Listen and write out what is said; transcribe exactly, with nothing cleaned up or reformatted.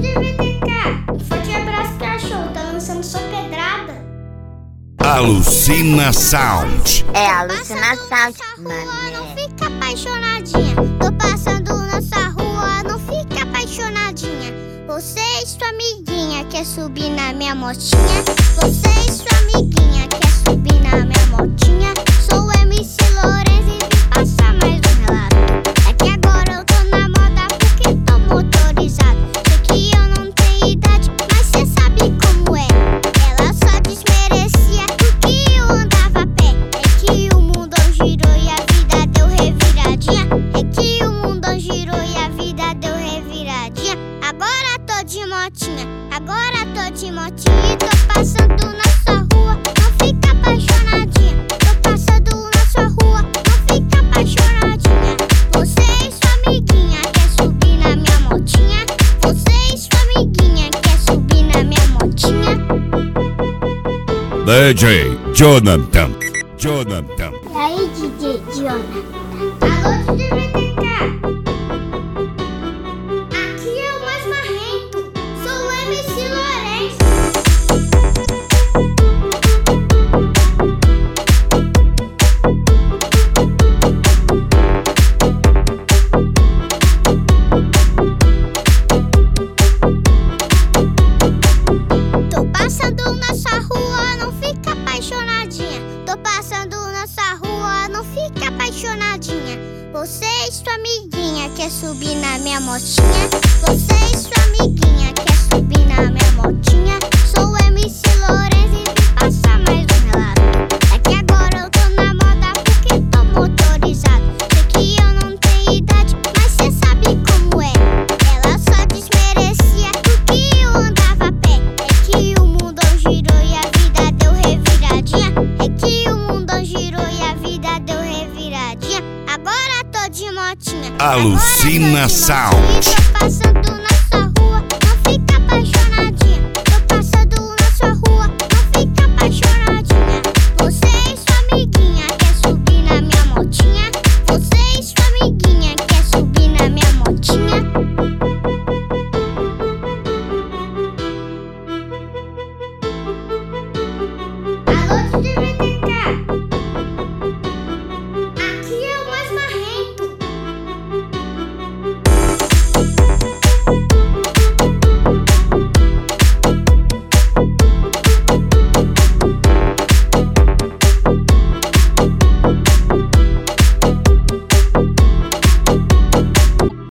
de V T K, um forte abraço, cachorro, tá lançando sua pedrada. Alucina Sound. É Alucina Sound, mané. Não fica apaixonadinha. Tô passando nessa rua, não fica apaixonadinha. Você e sua amiguinha quer subir na minha motinha. Você e sua amiguinha quer subir na minha motinha. Sou M C Lourenço e vim passar mais um relato. É que agora eu tô na moda porque tô motorizado. Sei que eu não tenho idade, mas cê sabe como é. Ela só desmerecia porque eu andava a pé. É que o mundo girou e a vida deu reviradinha. É que o mundo girou e a vida deu reviradinha. Agora tô de motinha, agora tô de motinha e tô passando na sua rua, não fica apaixonadinha. Tô passando na sua rua, não fica apaixonadinha. Você e sua amiguinha quer subir na minha motinha. Você e sua amiguinha quer subir na minha motinha. D J Jonathan. Jonathan. E aí, D J Jonathan? Alô, D J V T K? Aqui é o mais marrento. Sou o M C Lourenço. Tô passando na sua rua, não fica apaixonadinha. Tô passando na sua rua, não fica apaixonadinha. Você e sua amiguinha quer subir na minha motinha. Você e sua amiguinha quer subir na minha motinha. Sou o M C Lourenço e vim passar mais um relato. É que agora eu tô na moda porque tô motorizado. Sei que eu não tenho idade, mas cê sabe como é. Ela só desmerecia porque eu andava a pé. É que o mundo girou e a vida deu reviradinha. É que o mundo girou e a vida deu reviradinha. Agora tô de motinha. Alucina Agora tô de Sound. motinha e tô passando